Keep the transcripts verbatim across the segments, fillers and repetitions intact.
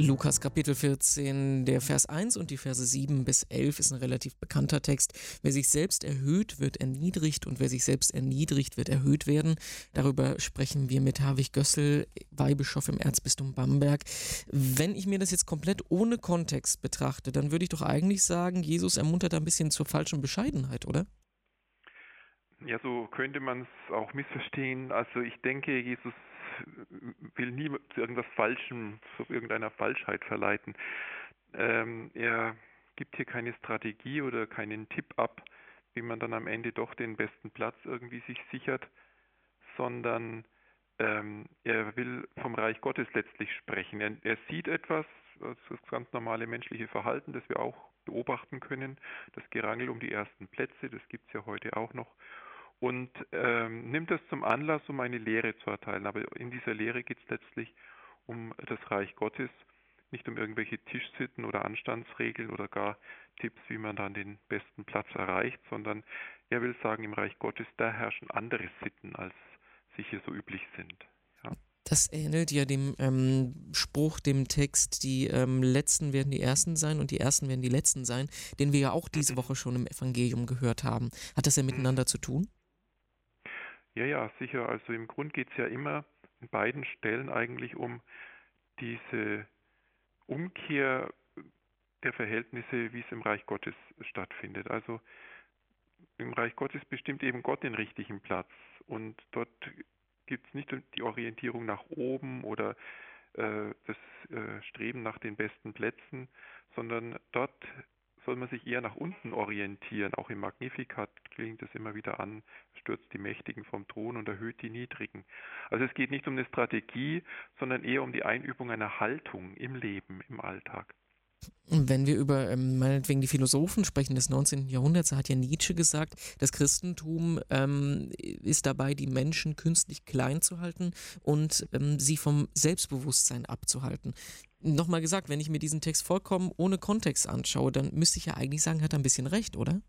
Lukas Kapitel vierzehn, der Vers eins und die Verse sieben bis elf ist ein relativ bekannter Text. Wer sich selbst erhöht, wird erniedrigt und wer sich selbst erniedrigt, wird erhöht werden. Darüber sprechen wir mit Harwig Gössel, Weihbischof im Erzbistum Bamberg. Wenn ich mir das jetzt komplett ohne Kontext betrachte, dann würde ich doch eigentlich sagen, Jesus ermuntert ein bisschen zur falschen Bescheidenheit, oder? Ja, so könnte man es auch missverstehen. Also ich denke, Jesus will nie zu irgendwas Falschem, zu irgendeiner Falschheit verleiten. Ähm, er gibt hier keine Strategie oder keinen Tipp ab, wie man dann am Ende doch den besten Platz irgendwie sich sichert, sondern ähm, er will vom Reich Gottes letztlich sprechen. Er, er sieht etwas, das ist das ganz normale menschliche Verhalten, das wir auch beobachten können, das Gerangel um die ersten Plätze, das gibt es ja heute auch noch. Und ähm, nimmt das zum Anlass, um eine Lehre zu erteilen. Aber in dieser Lehre geht es letztlich um das Reich Gottes, nicht um irgendwelche Tischsitten oder Anstandsregeln oder gar Tipps, wie man dann den besten Platz erreicht, sondern er will sagen, im Reich Gottes, da herrschen andere Sitten, als sie hier so üblich sind. Ja. Das ähnelt ja dem ähm, Spruch, dem Text, die ähm, Letzten werden die Ersten sein und die Ersten werden die Letzten sein, den wir ja auch diese Woche schon im Evangelium gehört haben. Hat das ja miteinander zu tun? Ja, ja, sicher. Also im Grund geht es ja immer in beiden Stellen eigentlich um diese Umkehr der Verhältnisse, wie es im Reich Gottes stattfindet. Also im Reich Gottes bestimmt eben Gott den richtigen Platz und dort gibt es nicht die Orientierung nach oben oder äh, das äh, Streben nach den besten Plätzen, sondern dort soll man sich eher nach unten orientieren. Auch im Magnificat klingt es immer wieder an, stürzt die Mächtigen vom Thron und erhöht die Niedrigen. Also es geht nicht um eine Strategie, sondern eher um die Einübung einer Haltung im Leben, im Alltag. Wenn wir über ähm, meinetwegen die Philosophen sprechen des neunzehnten Jahrhunderts, da hat ja Nietzsche gesagt, das Christentum ähm, ist dabei, die Menschen künstlich klein zu halten und ähm, sie vom Selbstbewusstsein abzuhalten. Nochmal gesagt, wenn ich mir diesen Text vollkommen ohne Kontext anschaue, dann müsste ich ja eigentlich sagen, hat er ein bisschen recht, oder?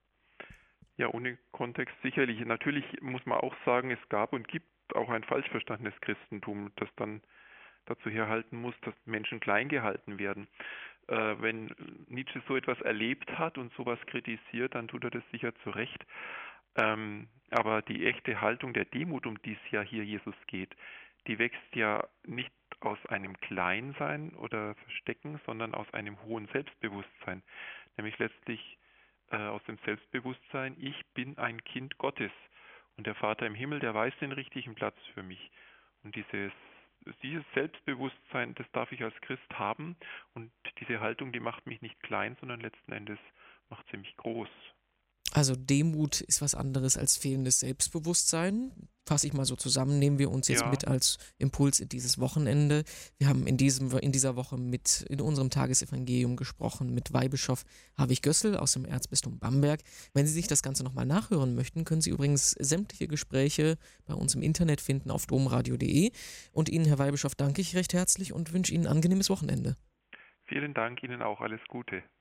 Ja, ohne Kontext sicherlich. Natürlich muss man auch sagen, es gab und gibt auch ein falsch verstandenes Christentum, das dann dazu herhalten muss, dass Menschen klein gehalten werden. Äh, wenn Nietzsche so etwas erlebt hat und sowas kritisiert, dann tut er das sicher zu Recht. Ähm, aber die echte Haltung der Demut, um die es ja hier Jesus geht, die wächst ja nicht aus einem Kleinsein oder Verstecken, sondern aus einem hohen Selbstbewusstsein. Nämlich letztlich äh, aus dem Selbstbewusstsein, ich bin ein Kind Gottes und der Vater im Himmel, der weiß den richtigen Platz für mich. Und dieses Dieses Selbstbewusstsein, das darf ich als Christ haben und diese Haltung, die macht mich nicht klein, sondern letzten Endes macht sie mich groß. Also Demut ist was anderes als fehlendes Selbstbewusstsein. Fasse ich mal so zusammen, nehmen wir uns jetzt Ja. mit als Impuls in dieses Wochenende. Wir haben in diesem in dieser Woche mit in unserem Tagesevangelium gesprochen mit Weihbischof Harwig Gössel aus dem Erzbistum Bamberg. Wenn Sie sich das Ganze nochmal nachhören möchten, können Sie übrigens sämtliche Gespräche bei uns im Internet finden auf domradio punkt de. Und Ihnen, Herr Weihbischof, danke ich recht herzlich und wünsche Ihnen ein angenehmes Wochenende. Vielen Dank, Ihnen auch alles Gute.